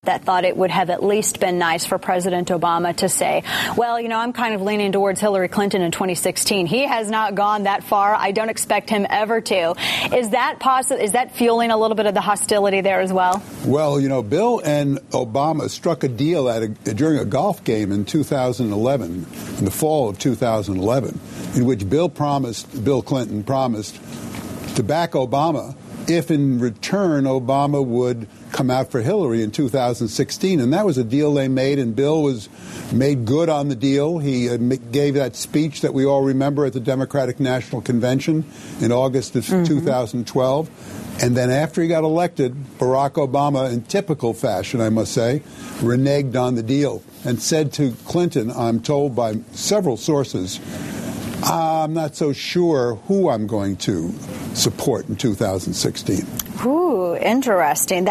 that thought it would have at least been nice for President Obama to say, well, I'm kind of leaning towards Hillary Clinton in 2016. He has not gone that far. I don't expect him ever to. Is that possible? Is that fueling a little bit of the hostility there as well? Well, Bill and Obama struck a deal during a golf game in 2011, in the fall of 2011, in which Bill Clinton promised to back Obama if in return Obama would come out for Hillary in 2016. And that was a deal they made, and Bill was made good on the deal. He gave that speech that we all remember at the Democratic National Convention in August of 2012. And then after he got elected, Barack Obama, in typical fashion, I must say, reneged on the deal and said to Clinton, I'm told by several sources, I'm not so sure who I'm going to support in 2016. Ooh, interesting.